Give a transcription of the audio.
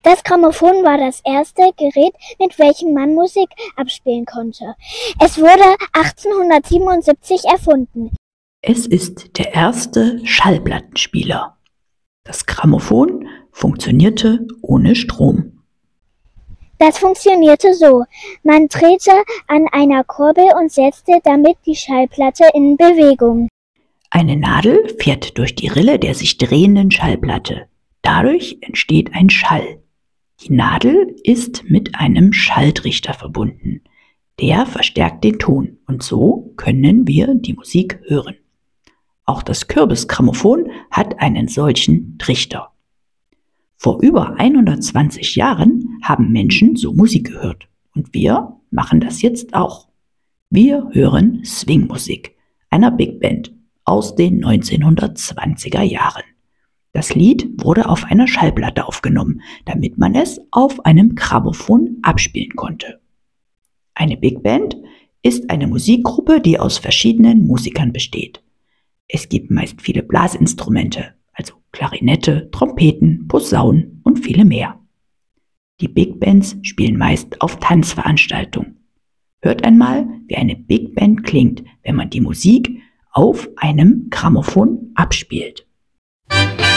Das Grammophon war das erste Gerät, mit welchem man Musik abspielen konnte. Es wurde 1877 erfunden. Es ist der erste Schallplattenspieler. Das Grammophon funktionierte ohne Strom. Das funktionierte so: Man drehte an einer Kurbel und setzte damit die Schallplatte in Bewegung. Eine Nadel fährt durch die Rille der sich drehenden Schallplatte. Dadurch entsteht ein Schall. Die Nadel ist mit einem Schalltrichter verbunden. Der verstärkt den Ton und so können wir die Musik hören. Auch das Kürbisgrammophon hat einen solchen Trichter. Vor über 120 Jahren haben Menschen so Musik gehört und wir machen das jetzt auch. Wir hören Swingmusik einer Big Band aus den 1920er Jahren. Das Lied wurde auf einer Schallplatte aufgenommen, damit man es auf einem Grammophon abspielen konnte. Eine Big Band ist eine Musikgruppe, die aus verschiedenen Musikern besteht. Es gibt meist viele Blasinstrumente, also Klarinette, Trompeten, Posaunen und viele mehr. Die Big Bands spielen meist auf Tanzveranstaltungen. Hört einmal, wie eine Big Band klingt, wenn man die Musik auf einem Grammophon abspielt.